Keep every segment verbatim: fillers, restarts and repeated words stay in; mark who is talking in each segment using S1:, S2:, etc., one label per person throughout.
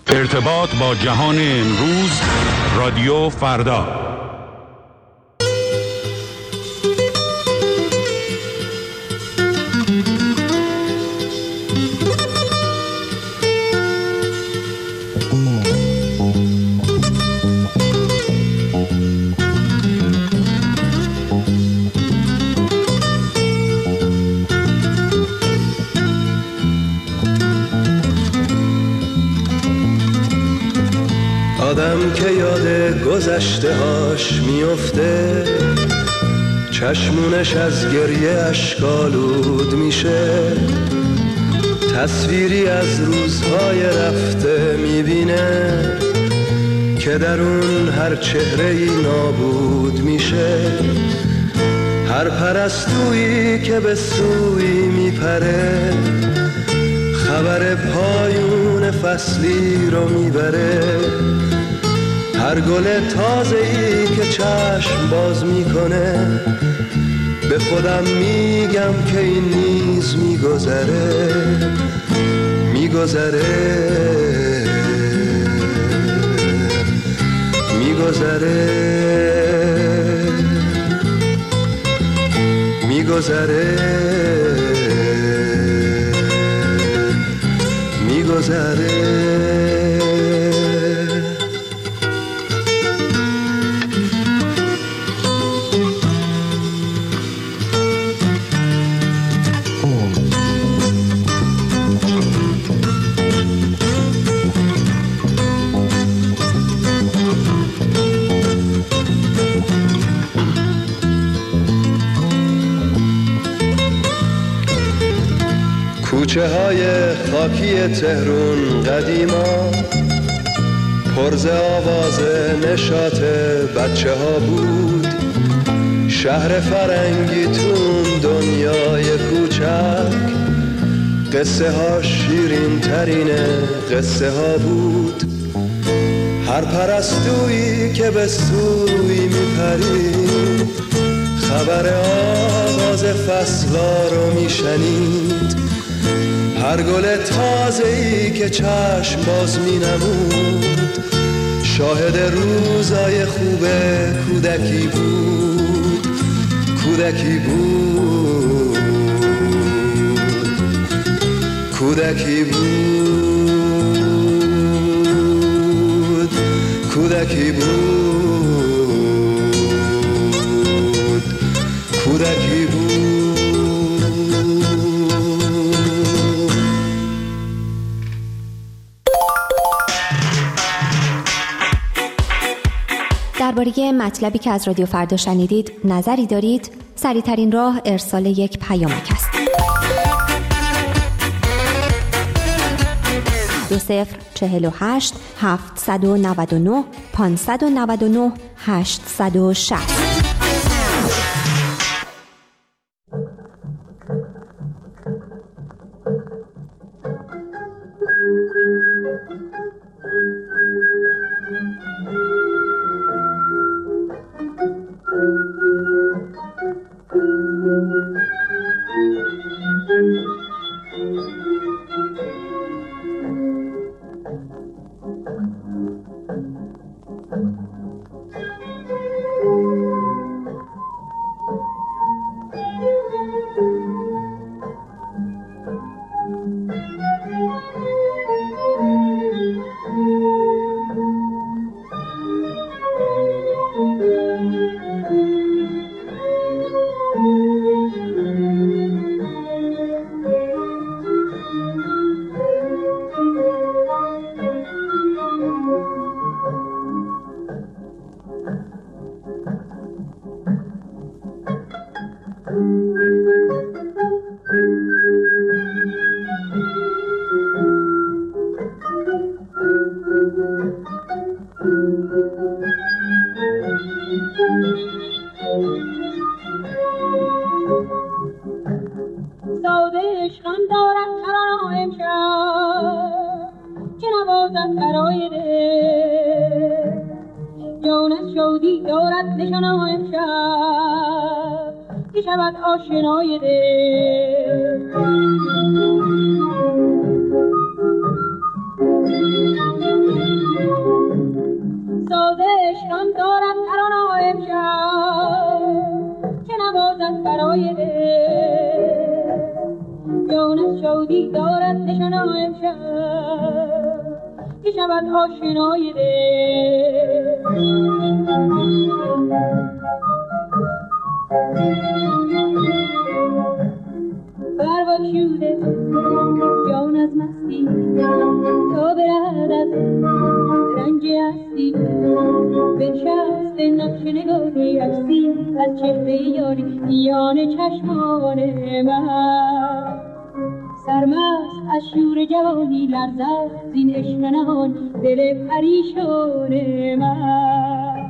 S1: ارتباط با جهان امروز، رادیو فردا.
S2: آدم که یاد گذشته هاش میفته، چشمونش از گریه اشکالود میشه، تصویری از روزهای رفته میبینه که در اون هر چهره‌ای نابود میشه. هر پرستویی که به سوی میپره، خبر پایون فصلی رو میبره. هر گل تازه‌ای که چشم باز میکنه، به خودم میگم که این نیز میگذره، میگذره، میگذره، میگذره، میگذره. کوچه های خاکی تهرون قدیما پرز آواز نشاط بچه ها بود. شهر فرنگی تون دنیای کوچک، قصه ها شیرین ترین قصه ها بود. هر پرستویی که به سوی میپرید، خبر آغاز فصلا رو میشنید. هر گل تازه‌ای که چشم باز می‌نمود، شاهد روزای خوب کودکی بود، کودکی بود، کودکی بود، کودکی بود، کودکی بود.
S3: درباره مطلبی که از رادیو فردا شنیدید نظری دارید؟ سریع‌ترین راه ارسال یک پیامک است. دو صفر چهل و هشت هفتصد و نود و نه پانصد و نود و نه هشتصد و شصت.
S4: ساده عشقم دارد ترانه امشب که نوازد برای دل، جان از شادی دارد نشانه امشب که شود آشنای دل. امشب که شود آشنای دل. بروا شوده جان از مستی تا برهد از رنج هستی، بنشست نقش نگاری عکسی از چهره یاری میان چشمان من. سرمست از شور جوانی لرزد زین عشق نهان دل پریشان من.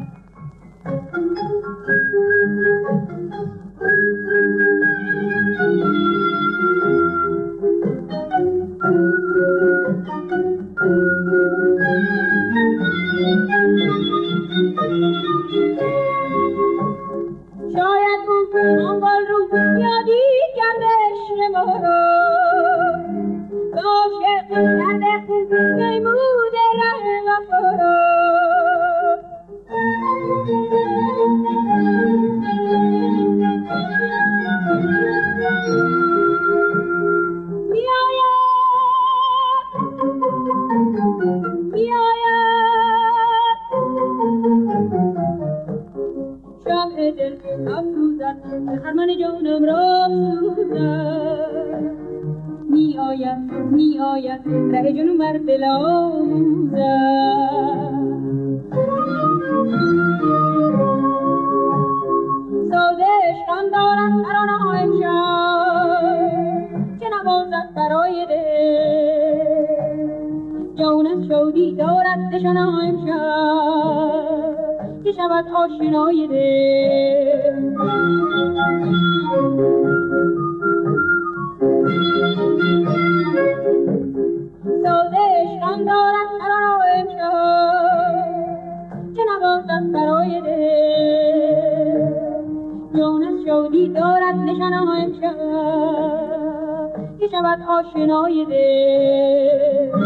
S4: شاید اون آنگال رو یادی کرده عشق ما رو، عاشق کرده خون میمود ره وفا رو. خرمن جانم را سوزد، می آید می آید ره جنون بر دل آموزد. ساده عشقم دارد ترانه ها امشب که نوازد برای دل. جان از شادی دارد نشانه ها امشب که شود آشنای دل. ساده عشقم دارد ترانه امشب که نوازد برای دل. جان از شادی دارد نشانه ها امشب که شود آشنای دل.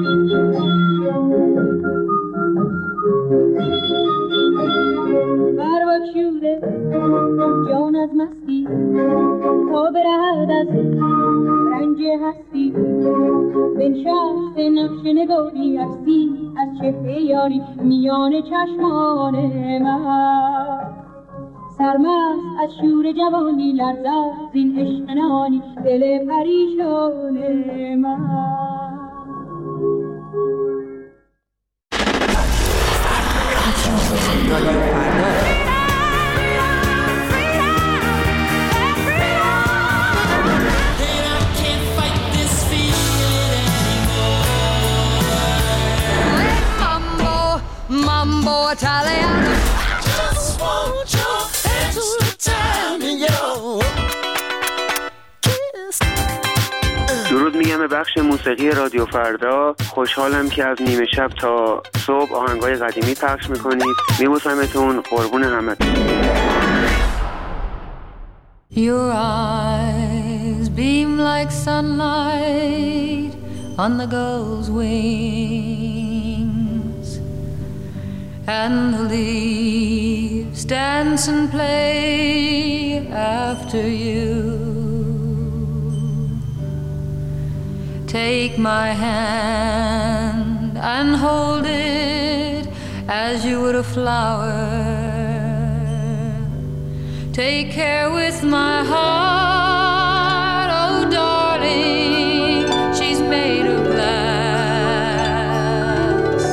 S4: بربکشوده جان از مستی تا برهد از رنج هستی، بنشست نقش نگاری عکسی از چهره یاری میان چشمان من. سرمست از شور جوانی لرزد زین عشق نهانی دل پریشان من.
S5: Mambo Italiano. Just want your extra time in your kiss.
S6: درود میگم به بخش موسیقی رادیو فردا. خوشحالم که از نیمه شب تا صبح آهنگای قدیمی پخش میکنید. میبوسمتون، قربون همتون.
S7: Your eyes beam like sunlight on the gull's wings, and the leaves dance and play after you. Take my hand and hold it as you would a flower. Take care with my heart, oh darling, she's made of glass.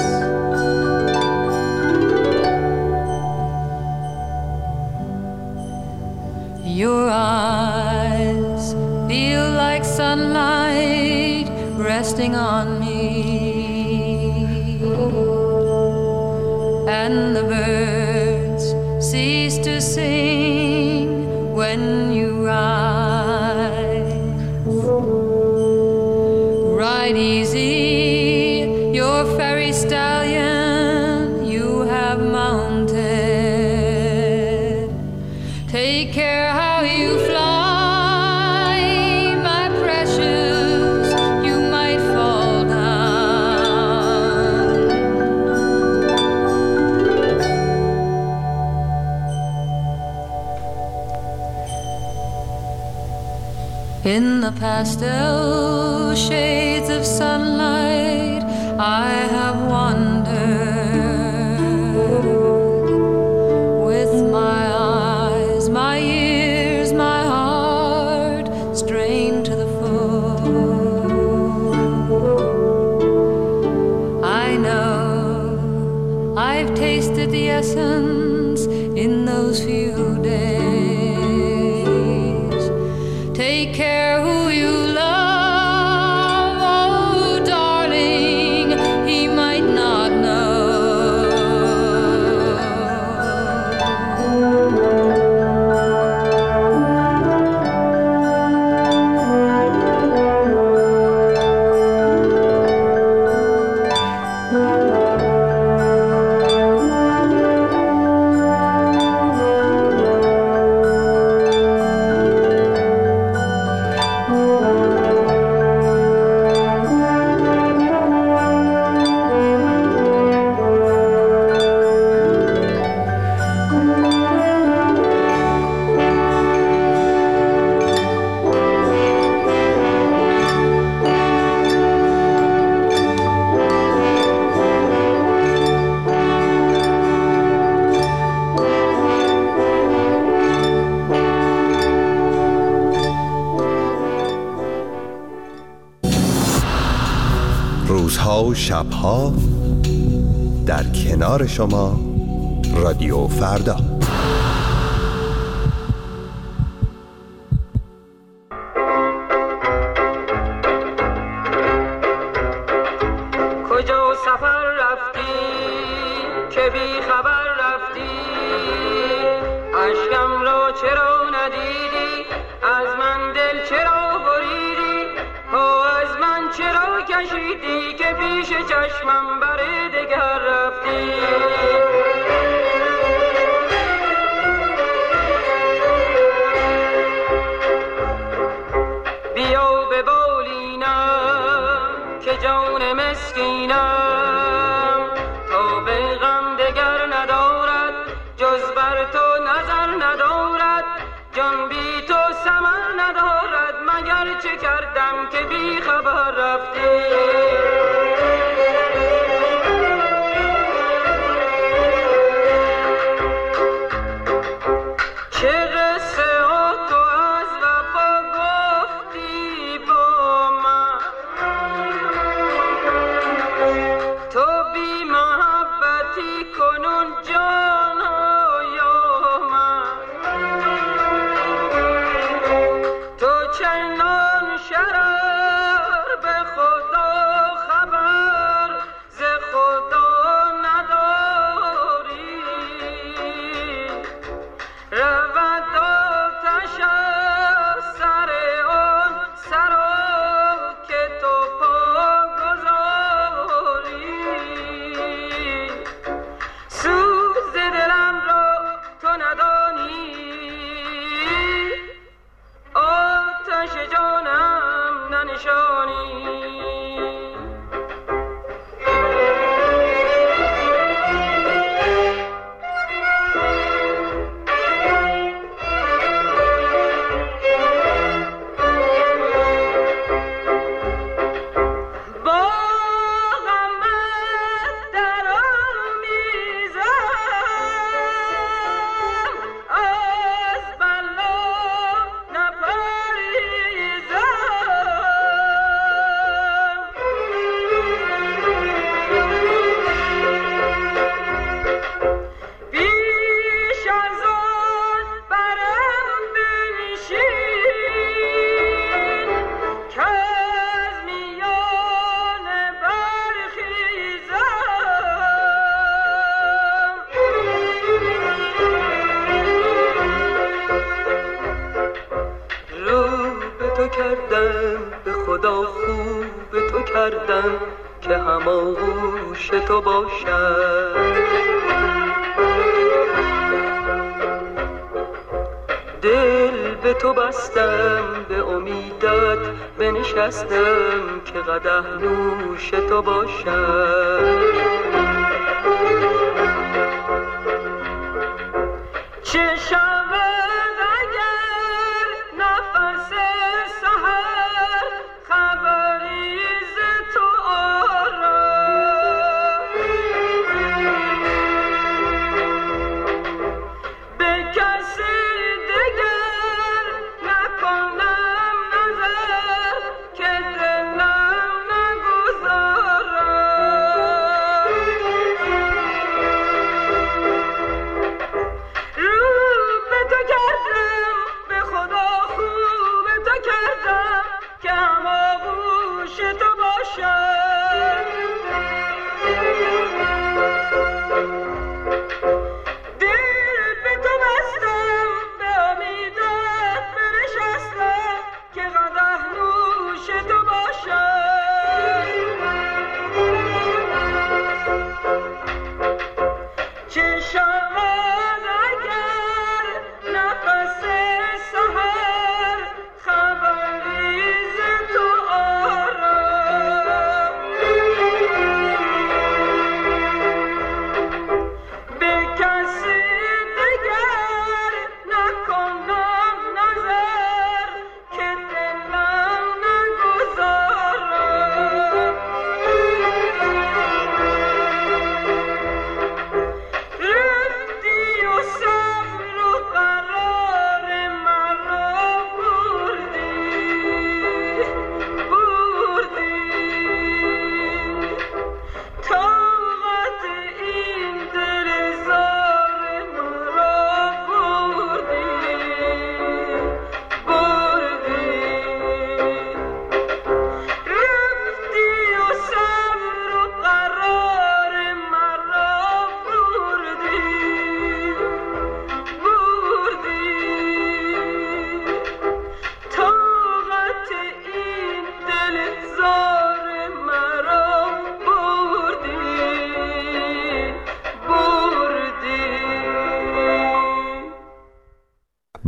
S7: Your eyes feel like sunlight resting on me, and the birds cease to sing when you rise. Ride easy, your fairy stallion you have mounted. Take care how you fly, my precious, you might fall down. In the pastel shades of sunlight, I have wandered with my eyes, my ears, my heart strained to the full. I know I've tasted the essence in those few days. Take care who you love, oh darling, he might not know.
S2: روزها و شبها در کنار شما رادیو فردا.
S8: کجا سفر رفتی که بی خبر رفتی، اشکم را چرا ندیدی، از من دل چرا بریدی، ها از من چرا کشیدی که پیش چشمم بر دگر رفتی. بیا به بالینم که جان مسکینم تا به غم دگر ندارد، جز بر تو نظر ندارد، جان بی تو ثمر ندارد، مگر چه کردم که بی خبر رفتی. چه قصه ها تو از وفا گفتی با من، تو بی محبتی کنون جانایا من، تو چنان شرر به خدا خبر ز خدا نداری، رود آتش از سر آن سرا که تو پا گذاری، سوز دلم را تو ندانی، آتش جانم ننشانی. با غمت در آمیزم، از بلا نپریزم، بیش از آن برم بنشین که از میانه برخیزم. رو به تو کردم به خدا خوب به تو کردم که هماغوش تو باشم، دل به تو بستم به امیدت بنشستم که قدح نوش تو باشم. چه شود اگر نفس سحر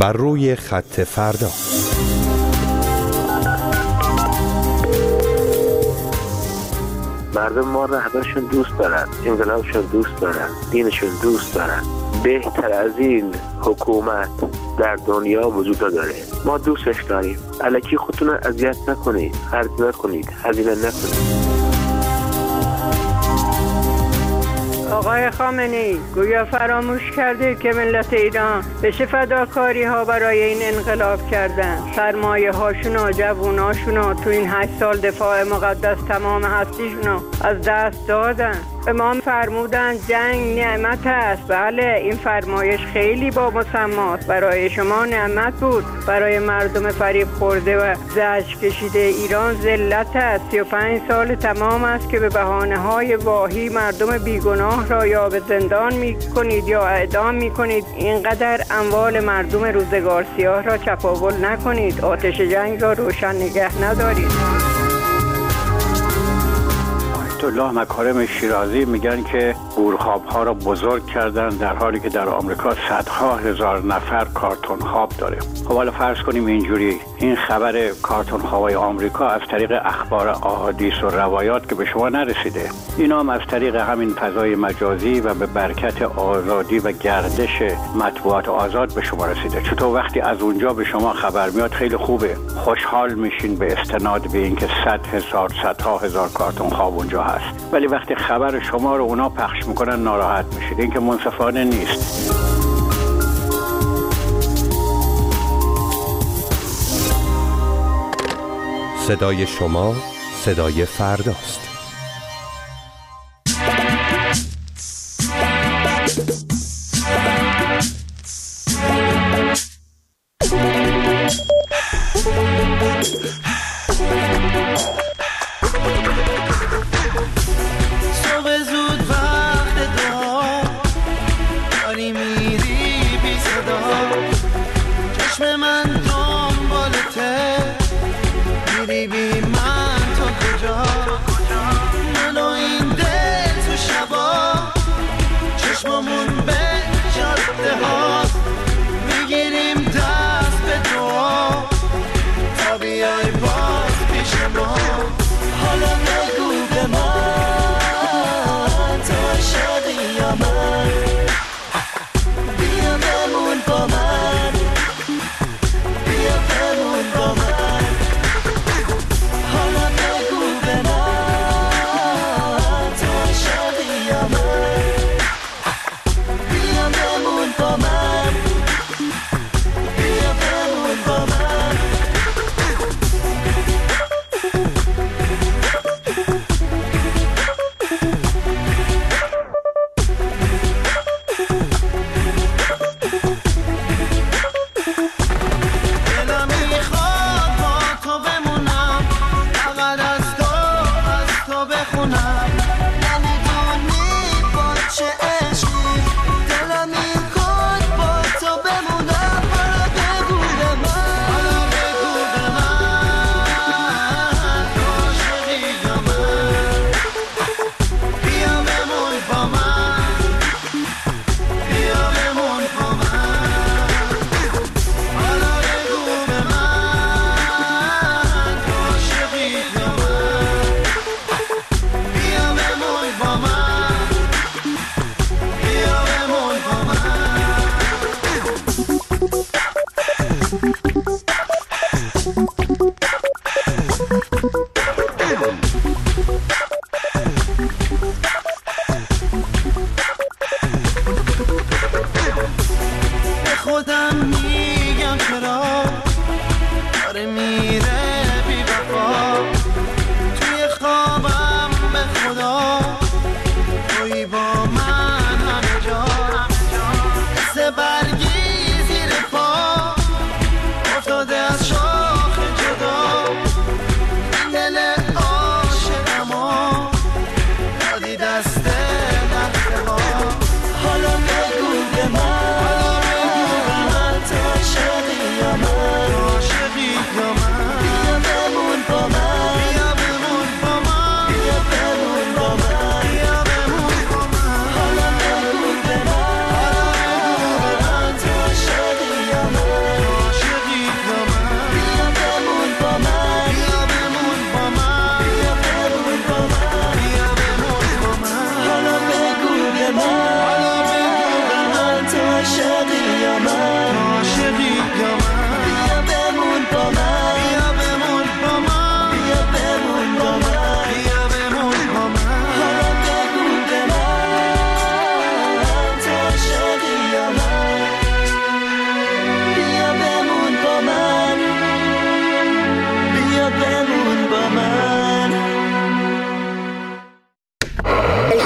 S9: بر روی خط فردا.
S6: مردم ما رهبرشون دوست دارن، انقلابشون دوست دارن، دینشون دوست دارن. بهتر از این حکومت در دنیا وجود داره. ما دوستش داریم. الکی خودتون رو اذیت نکنید، خرج نکنید، هزینه نکنید.
S10: آقای خامنه‌ای گویا فراموش کرده که ملت ایران به چه فداکاری ها برای این انقلاب کردن. سرمایه هاشون و جووناشون رو تو این هشت سال دفاع مقدس تمام هستیشون رو از دست دادن. امام فرمودن جنگ نعمت است. بله، این فرمایش خیلی با مسماست. برای شما نعمت بود، برای مردم فریب خورده و زجر کشیده ایران ذلت است. سی و پنج سال تمام است که به بهانه های واهی مردم بیگناه را یا به زندان می کنید یا اعدام می کنید. اینقدر اموال مردم روزگار سیاه را چپاول نکنید. آتش جنگ را روشن نگه ندارید.
S11: الله مکارم شیرازی میگن که گورخواب ها را بزرگ کردن، در حالی که در آمریکا صدها هزار نفر کارتون خواب داره. خب حالا فرض کنیم اینجوری این خبر کارتون خوابای آمریکا از طریق اخبار احادیث و روایات که به شما نرسیده، اینا هم از طریق همین فضای مجازی و به برکت آزادی و گردش مطبوعات آزاد به شما رسیده. چطور وقتی از اونجا به شما خبر میاد خیلی خوبه، خوشحال میشین به استناد به اینکه صد هزار صدها هزار کارتون خواب اونجا هست، ولی وقتی خبر شما رو اونا پخش میکنن ناراحت میشید. این که منصفانه نیست.
S9: صدای شما صدای فرداست.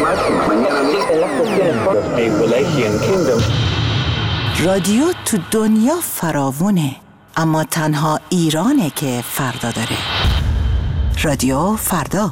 S12: رادیو تو دنیا فراوونه، اما تنها ایرانه که فردا داره. رادیو فردا.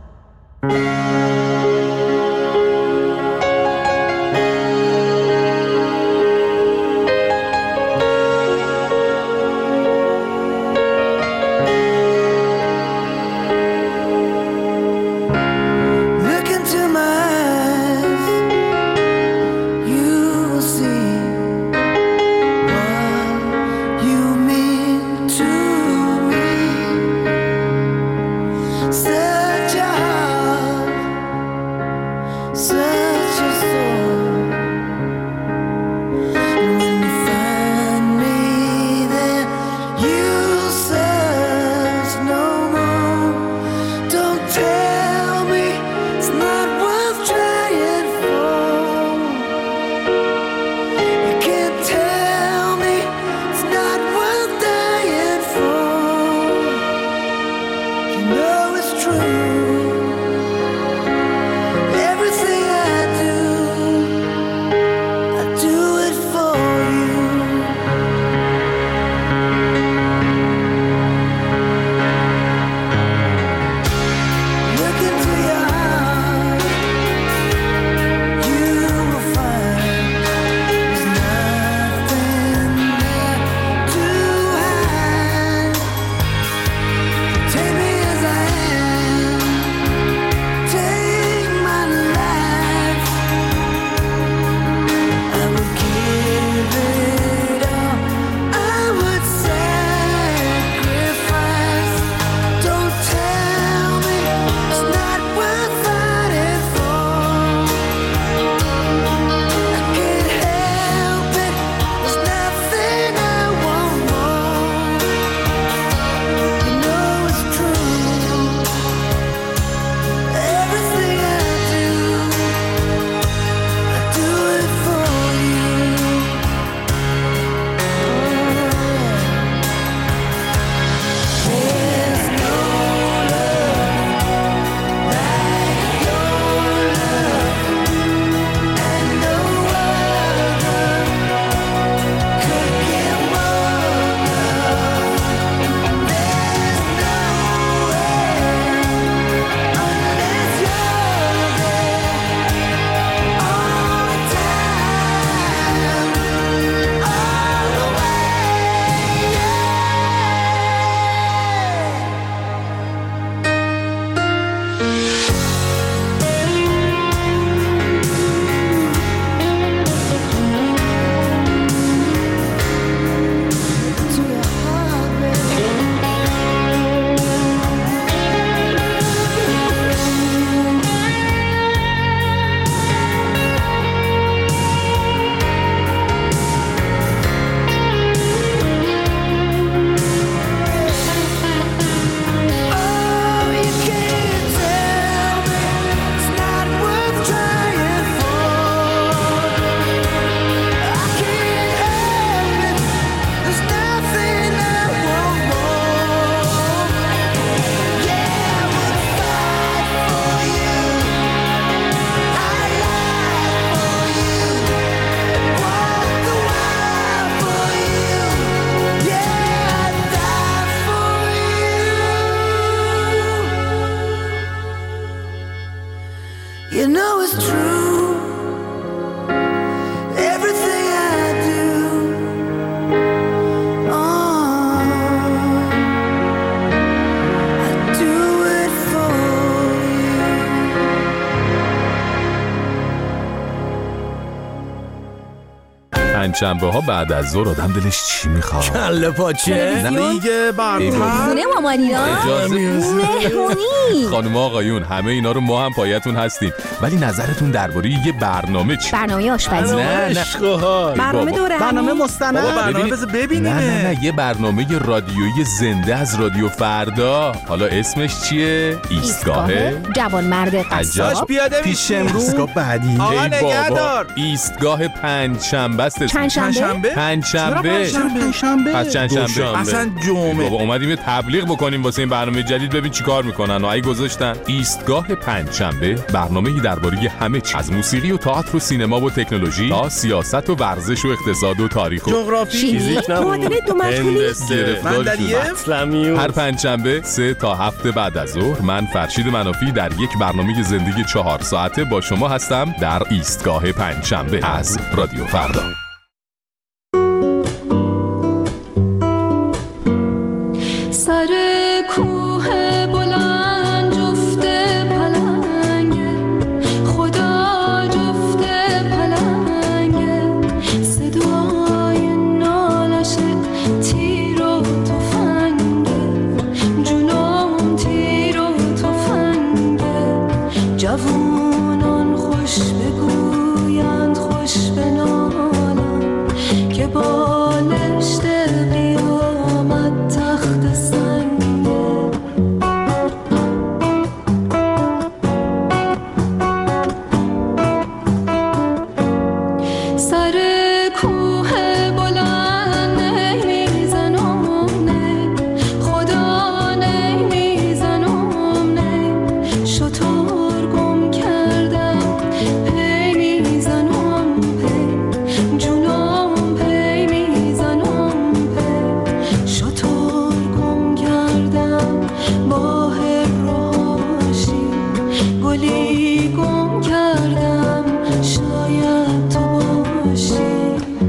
S5: You know it's true. Everything I do, oh, I do it for
S13: پنجشنبه ها بعد از ظهر آدم دلش چی میخواد؟
S14: کله پاچه، لیگ برتر،
S3: خونه مامانینا، مهمونی.
S13: خانم آقایون همه اینا رو ما هم پایتون هستیم، ولی نظرتون درباره یه برنامه چی؟
S3: برنامه آشپزی،
S13: نه نه
S14: برنامه دوره، برنامه مستند، برنامه بذار ببینیم.
S13: نه نه نه یه برنامه رادیویی زنده از رادیو فردا. حالا اسمش چیه؟ ایستگاه
S3: جوانمرد قصاب.
S14: پیاده
S13: پیش امروز
S14: بعدی.
S13: آقا نگهدار. ایستگاه پنجشنبه است.
S3: چند شنبه؟
S13: پنج شنبه.
S14: پنج
S13: پس چند شنبه؟
S14: اصلا جمعه.
S13: بابا اومدیم یه تبلیغ بکنیم واسه این برنامه جدید، ببین چیکار میکنن. و ای گذاشتن ایستگاه پنج شنبه، برنامه‌ای درباره همه چیز، از موسیقی و تئاتر و سینما و تکنولوژی تا سیاست و ورزش و اقتصاد و تاریخ و
S14: جغرافی،
S3: فیزیک، معادله دو مجهولی،
S14: گرفتار.
S13: هر پنج شنبه سه تا هفت بعد از ظهر من فرشید منافی در یک برنامه زندگی چهار ساعته با شما هستم در ایستگاه پنج شنبه از رادیو فردا.
S7: سر کوه بلند جفت پلنگه، خدا جفت پلنگه، صدای نالش تیر و تفنگه، جونم تیر و تفنگه، جوونان خوش بگویند خوش بنالند که بالشت قیامت تخت سنگه. سر کوه بلند نمیزنم نه، خدا نمیزنم نه، شطور گم کردم پی میزنم پی، جونم پی میزنم پی، شطور گم کردم با هراشی، گلی گم کردم شاید تو باشی.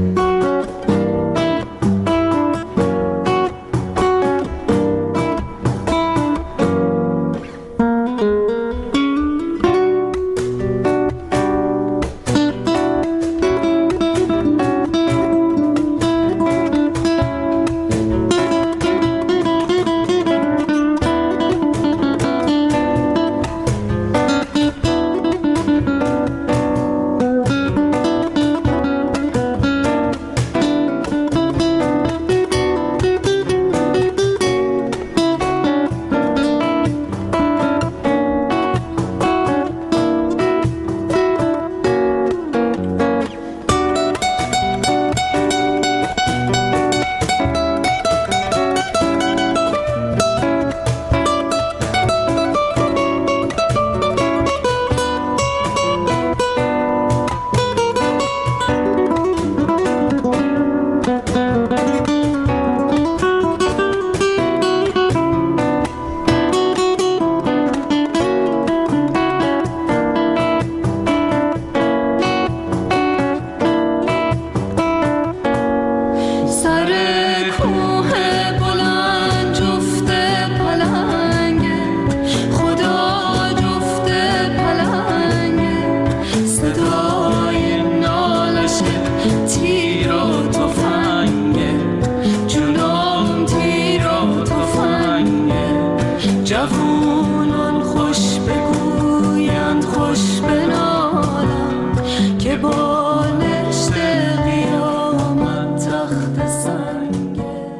S7: جوونان خوش بگویند خوش بنالند که بالشت قیامت تخت سنگه.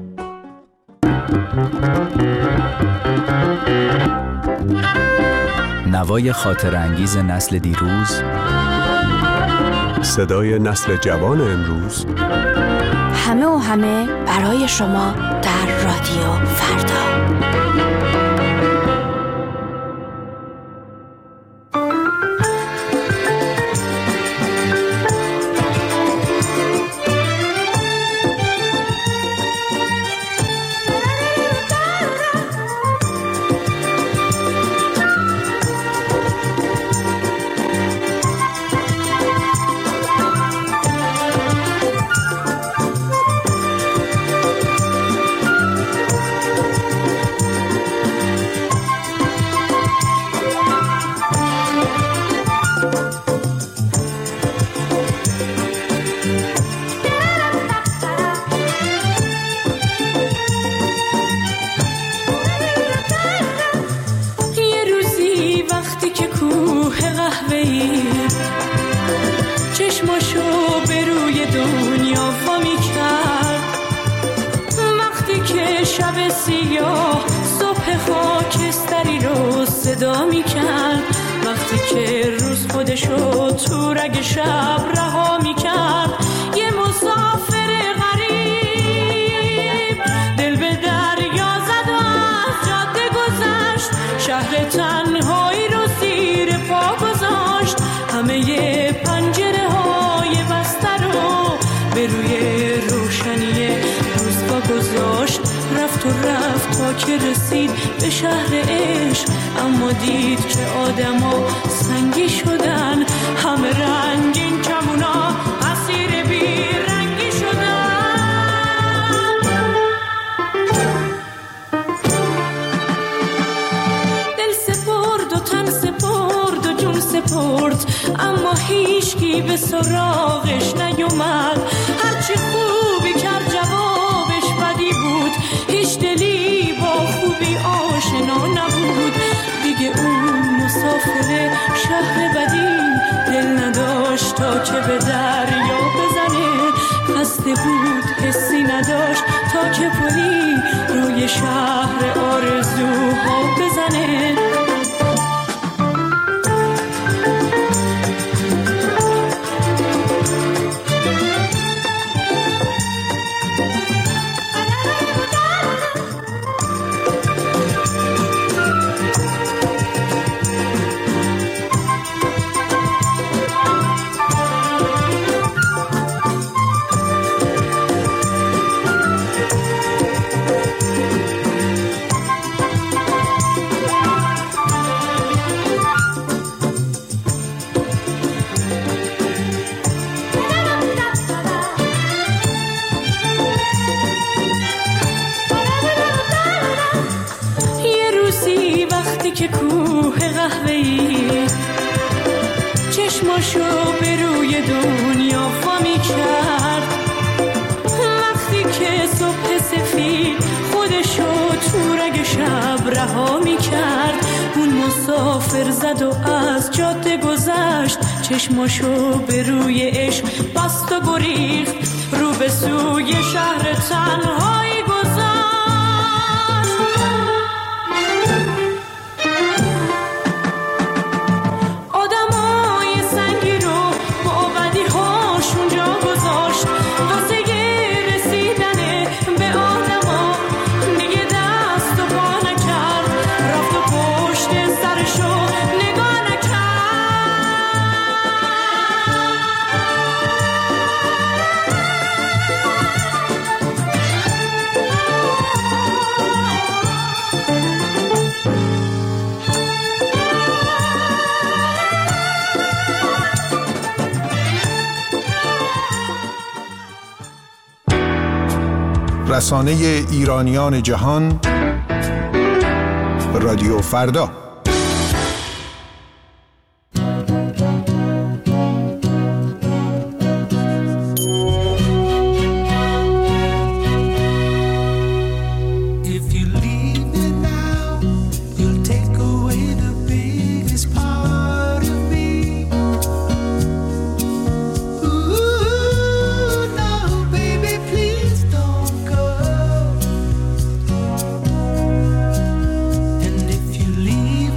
S15: نوای خاطر انگیز نسل دیروز،
S9: صدای نسل جوان امروز،
S3: همه و همه برای شما در رادیو فردا.
S7: چشماشو به روی دنیا وا می‌کرد، وقتی که شب سیاه صبح خاکستری رو صدا می‌کرد، وقتی که روز خودشو تو رگ شب رها می‌کرد، یه
S16: همه پنجره های بسته رو به روی روشنی روزگاه گذاشت. رفت و رفت تا که رسید به شهر عشق، اما دید که آدما سنگی شدن، همه رنگین کمونا اسیر بی رنگی شدن. دل سپرد و تن سپرد و جون سپرد، اما هیچکی به سراغش نیومد. هرچی خوبی کرد جوابش بدی بود، هیچ دلی با خوبی آشنا نبود. دیگه اون مسافر شهر بدی دل نداشت تا که به دریا بزنه، خسته بود حسی نداشت تا که پلی روی شهر آرزوها بزنه. که کوه قهوه‌ای چشماشو به روی دنیا فامی کرد، وقتی که صبح سفید خودشو تو رگ شب رها می کرد. اون مسافر زد و از جاده گذشت، چشماشو به روی عشق بست و گریخت، رو به سوی شهر تنهایی گذشت.
S17: رسانه ایرانیان جهان، رادیو فردا.
S5: Leave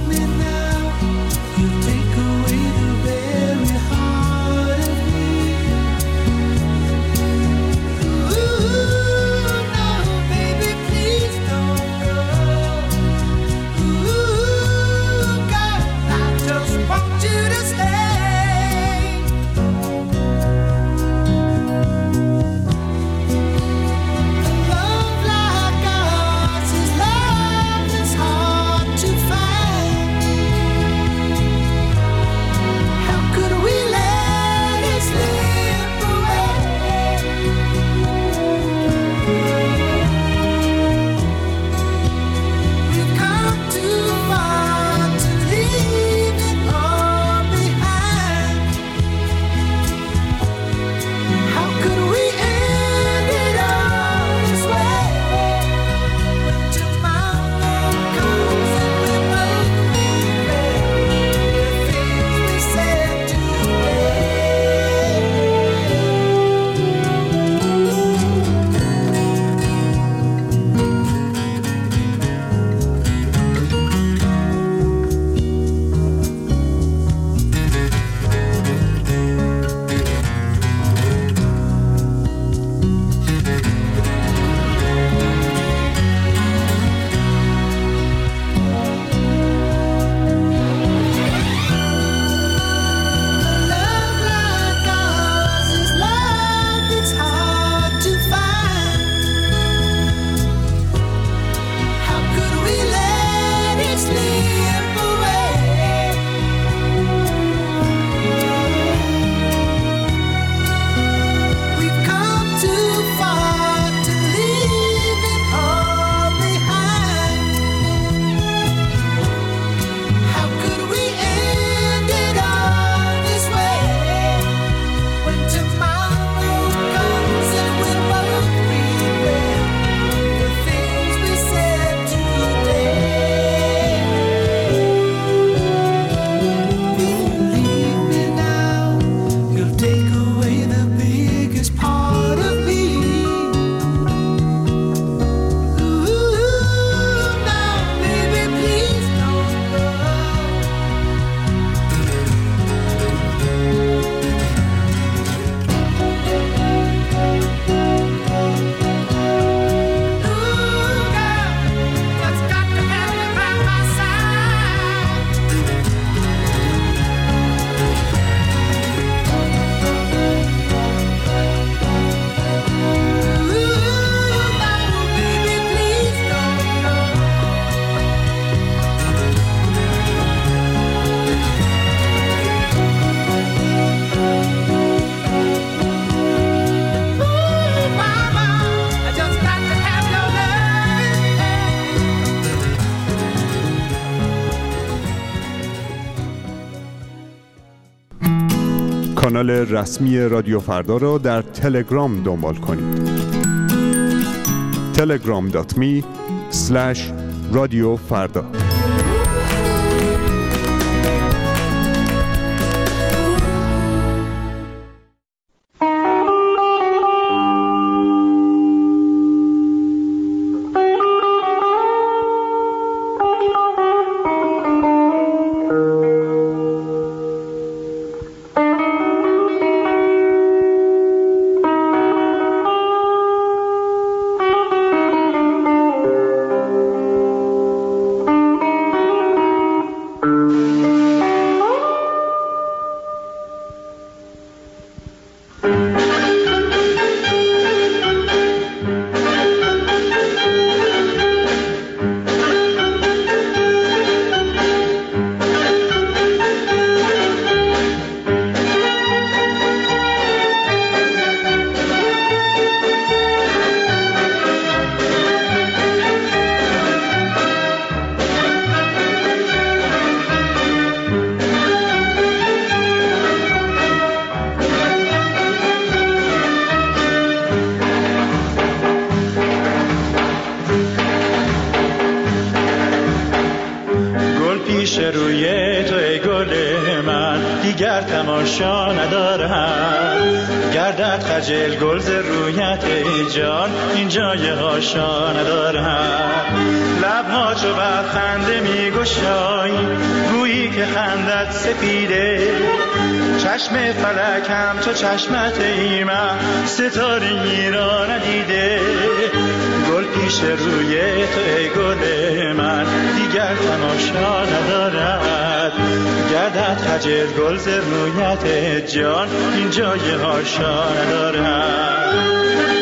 S9: کانال رسمی رادیو فردا را در تلگرام دنبال کنید. تلگرام دات می اسلش رادیو فردا.
S18: تماشا ندارم گردد خجل گل ز رویت جان این جای هاشا ندارم لبها چو بر خنده می گشایی گویی که خندت سپیده چشم فلک هم تو چشمت ایمه ستاره را ندیده گل پیش روی تو ای گل من دیگر تماشا ندارد گردد خجل گل ز رویت جان این جای هاشا ندارد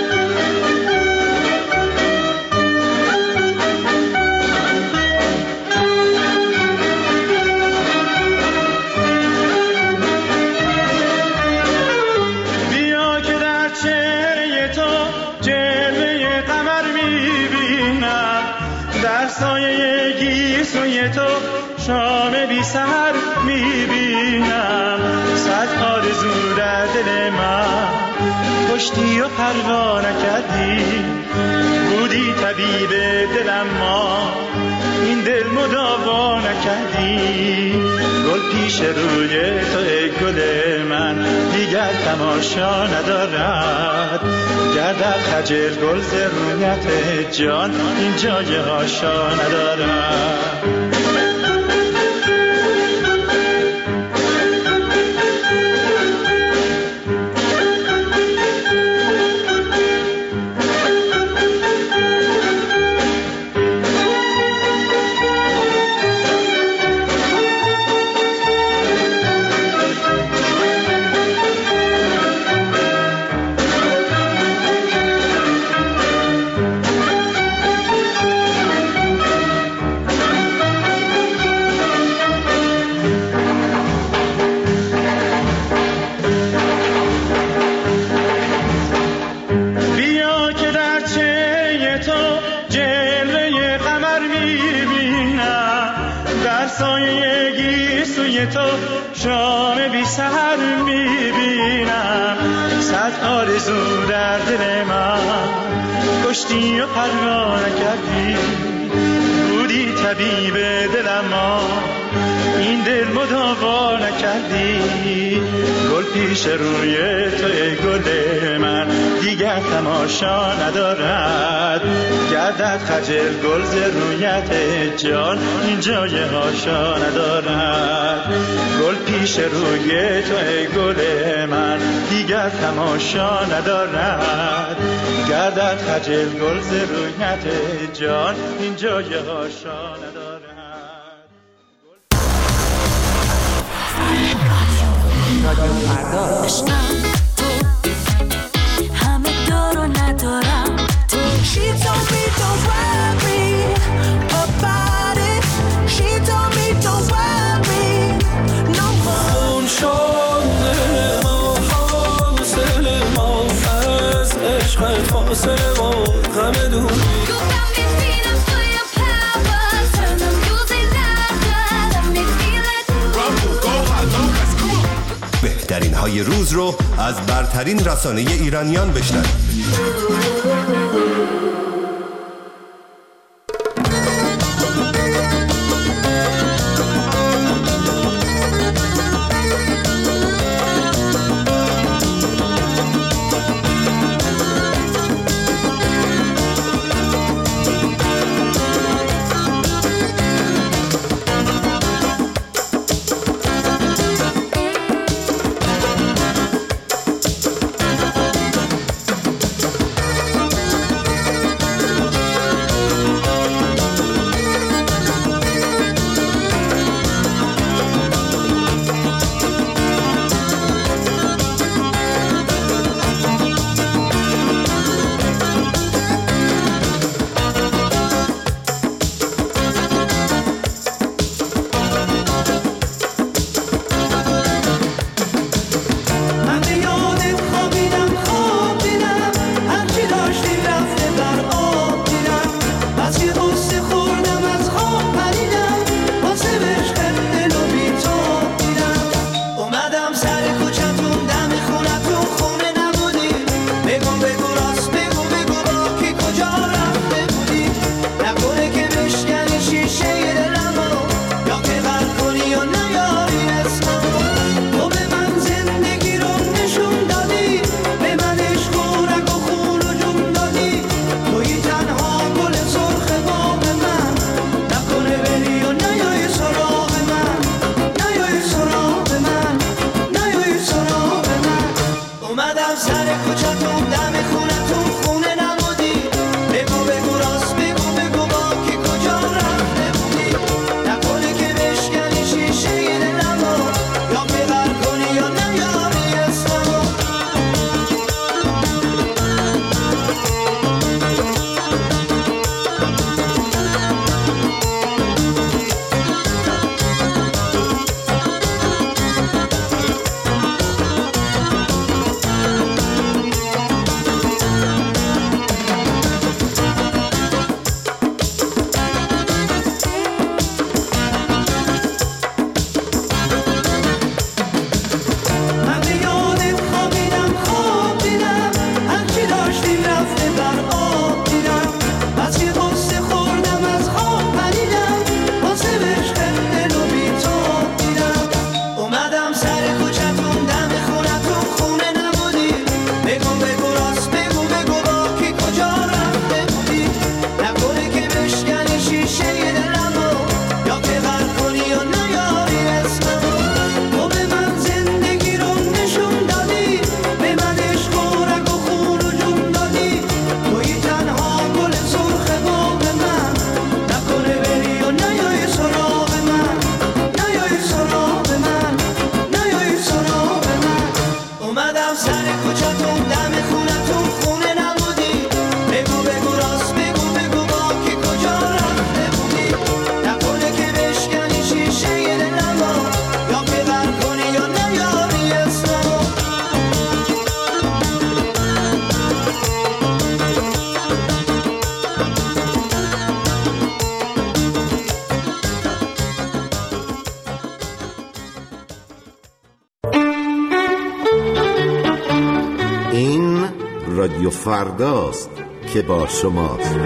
S18: سایه گیسوی تو شام بی سحر میبینم صد آرزو در دل من کشتی و پروا نکردی بودی طبیب دلم ما این دل مداوا نکردی گل پیش روی تو ای گل من دیگر تماشا ندارد گردد خجل گل ز رویت جان این جای هاشا ندارد تو شام بی سحر میبینم صد آرزو در دل من کشتی و پروا نکردی بودی طبیب دلم ما این دل مداوا نکردی گل پیش روی تو ای گل من دیگر تماشا ندارد گردد خجل گل ز رویت جان این جای هاشا ندارد گل پیش روی تو ای گل من دیگر تماشا ندارد گردد خجل گل ز رویت جان این جای هاشا ندارد
S5: عشقم تو همه دارو ندارم تو She told me don't worry about it She told me don't worry no more اون شده ما حاصل ما از عشق فاصل ما غم دوری
S17: بهترین
S19: های روز رو از برترین رسانه ایرانیان بشنوید.
S20: رادیو فرداست که با شماست.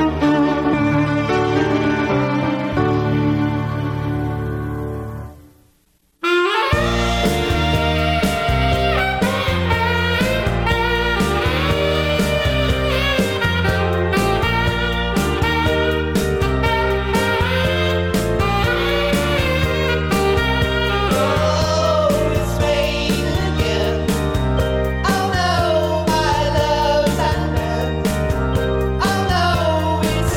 S5: It's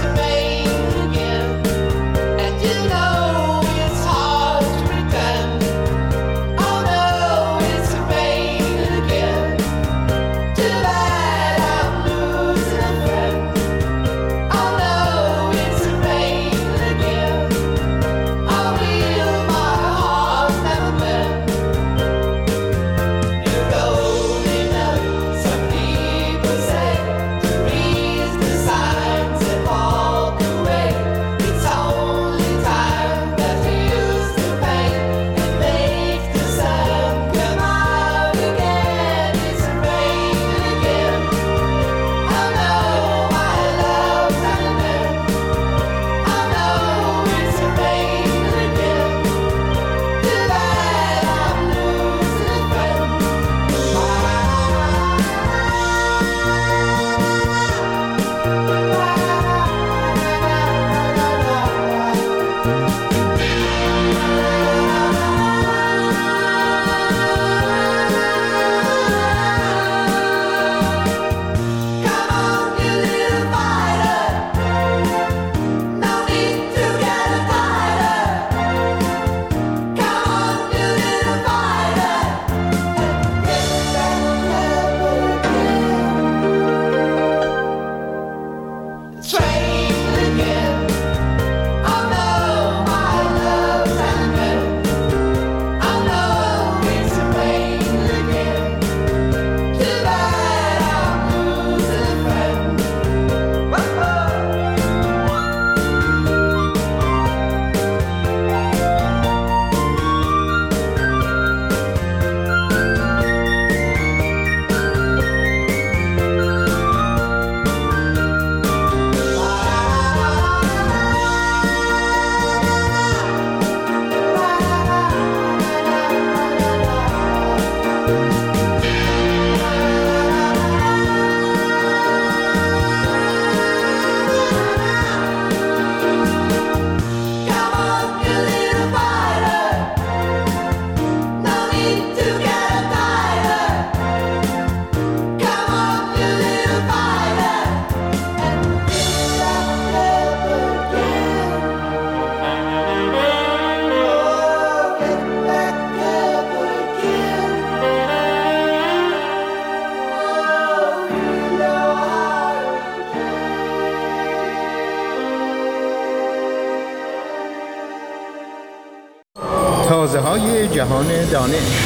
S14: جهان دانش.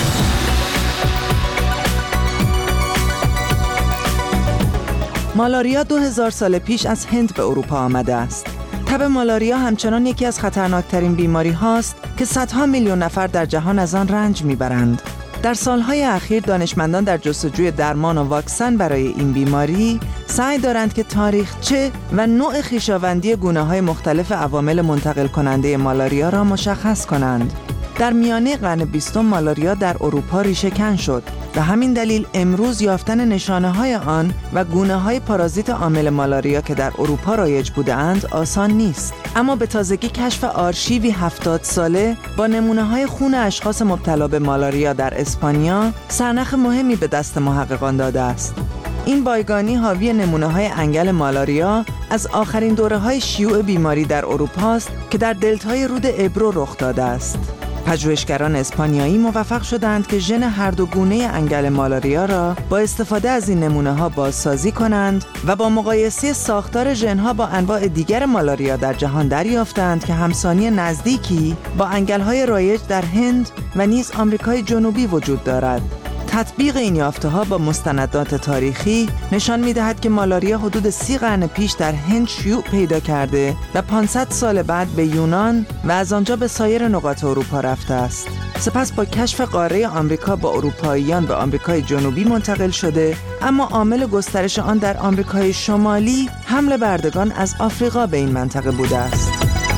S21: مالاریا دو هزار سال پیش از هند به اروپا آمده است. تب مالاریا همچنان یکی از خطرناکترین بیماری هاست که صدها میلیون نفر در جهان از آن رنج میبرند. در سالهای اخیر دانشمندان در جستجوی درمان و واکسن برای این بیماری سعی دارند که تاریخچه و نوع خویشاوندی گونه‌های مختلف عوامل منتقل کننده مالاریا را مشخص کنند. در میانه قرن بیستم مالاریا در اروپا ریشه‌کن شد و همین دلیل امروز یافتن نشانه‌های آن و گونه‌های پارازیت عامل مالاریا که در اروپا رایج بودند آسان نیست. اما به تازگی کشف آرشیوی هفتاد ساله با نمونه‌های خون اشخاص مبتلا به مالاریا در اسپانیا سرنخ مهمی به دست محققان داده است. این بایگانی حاوی نمونه‌های انگل مالاریا از آخرین دوره‌های شیوع بیماری در اروپا است که در دلتای رود ابرو رخ داده است. پژوهشگران اسپانیایی موفق شدند که ژن هر دو گونه انگل مالاریا را با استفاده از این نمونه‌ها بازسازی کنند و با مقایسه ساختار ژن‌ها با انواع دیگر مالاریا در جهان دریافتند که همسانی نزدیکی با انگل‌های رایج در هند و نیز آمریکای جنوبی وجود دارد. تطبیق این یافته‌ها با مستندات تاریخی نشان می‌دهد که مالاریا حدود سی قرن پیش در هند شیوع پیدا کرده و پانصد سال بعد به یونان و از آنجا به سایر نقاط اروپا رفته است. سپس با کشف قاره آمریکا با اروپاییان به آمریکای جنوبی منتقل شده، اما عامل گسترش آن در آمریکای شمالی حمل بردگان از آفریقا به این منطقه بوده است.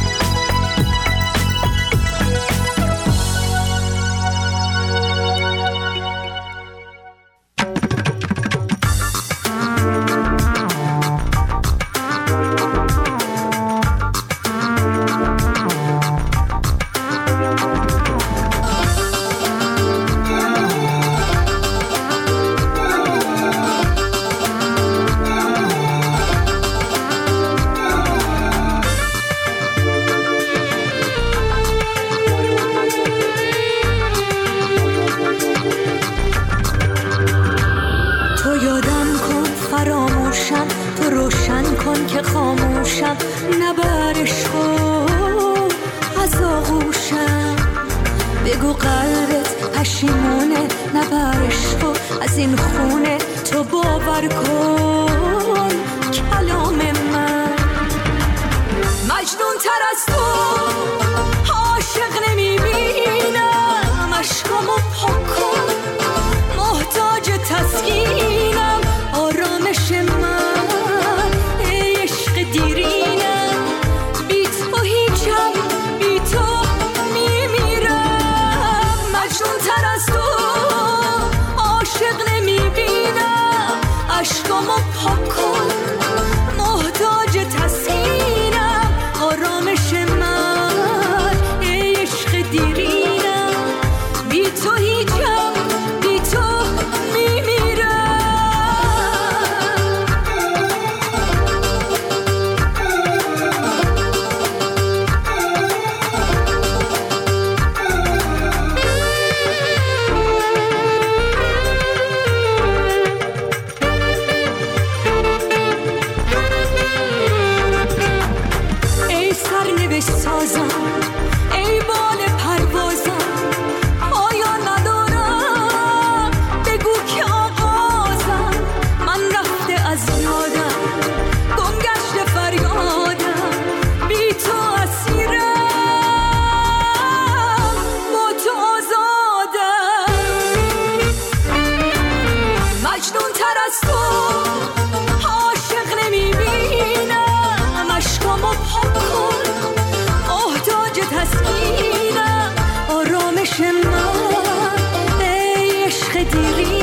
S5: بگو قلبت پشیمونه نبرش تو از این خونه تو باور کن کلام من مجنون تر از تو عاشق نمیبینم عشقامو پاک کن محتاج تسکینم آرامش من ای عشق دیرینم بی تو هیچم بی تو میمیرم مجنون تر از تو عاشق نمیبینم عشقامو پاک کن محتاج تسکینم آرامش من ای عشق دیرینم بی تو هیچم بی تو میمیرم ای سرنوشت سازم ای بال پروازم آیا ندارم بگو که آغازم من رفته از یادم گم گشته فریادم بی تو اسیرم با تو آزادم مجنون تر از تو عاشق نمیبینم عشقامو پاک کن محتاج تسکینم آرامش من ای عشق دیرینم